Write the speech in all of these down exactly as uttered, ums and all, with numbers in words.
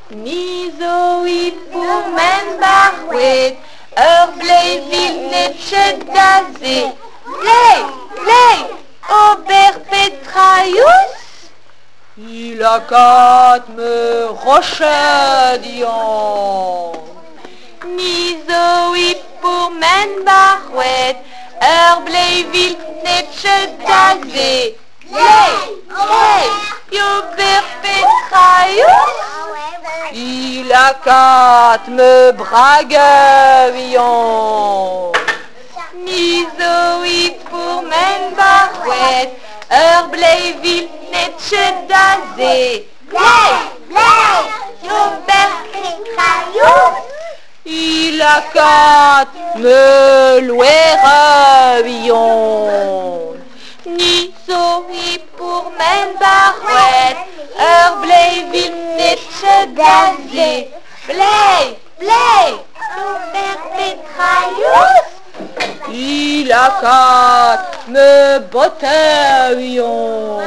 Mizoï pour men barwet, ur blei vilnet daze. Blei, blei, ober petraius? Il a quatre me rochedion. Mizoï pour men barwet, ur blei vilnet daze. Blei, blei, ober petraius? Il a quatre me braguevion. Mizoï pour men barwet, ur blei vilnet daze. Blei, blei, ober petraius? Il a quatre me louerevion. Mizoï pour men barwet, ur blei vilnet daze. Blei, blei, ober petraius? Il a quatre me botteion.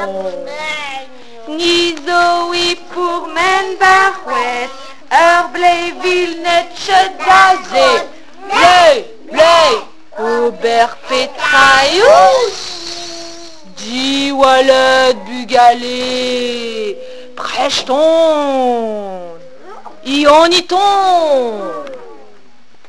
Mizoï pour men barwet, ur blei vilnet daze. Blei, blei, ober petraius? Diwalet bugale, prechton, ioniton.